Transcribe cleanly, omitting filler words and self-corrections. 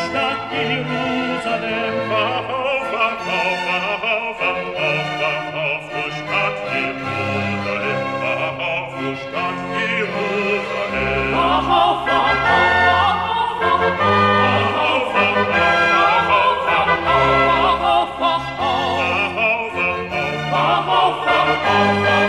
Stadt Jerusalem. Wach auf, wach auf, wach auf, wach auf, wach auf, du Stadt Jerusalem. Wach auf, du Stadt Jerusalem. Wach auf, wach auf, wach auf, wach auf, wach auf, wach auf, wach auf, wach auf, wach auf, wach auf, wach auf, wach auf, wach auf, wach auf, wach auf, wach auf,